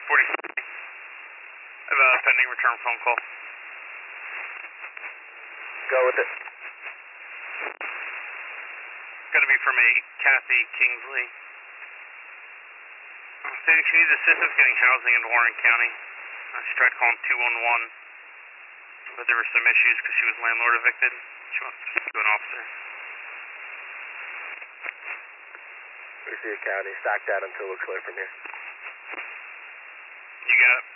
40. I have a pending return phone call. Go with it. Going to be from a Kathy Kingsley. Stating she needs assistance getting housing in Warren County. She tried calling 211, but there were some issues because she was landlord evicted. She wants to speak to an officer. We see a county. Stock that until we're clear from here. You got it.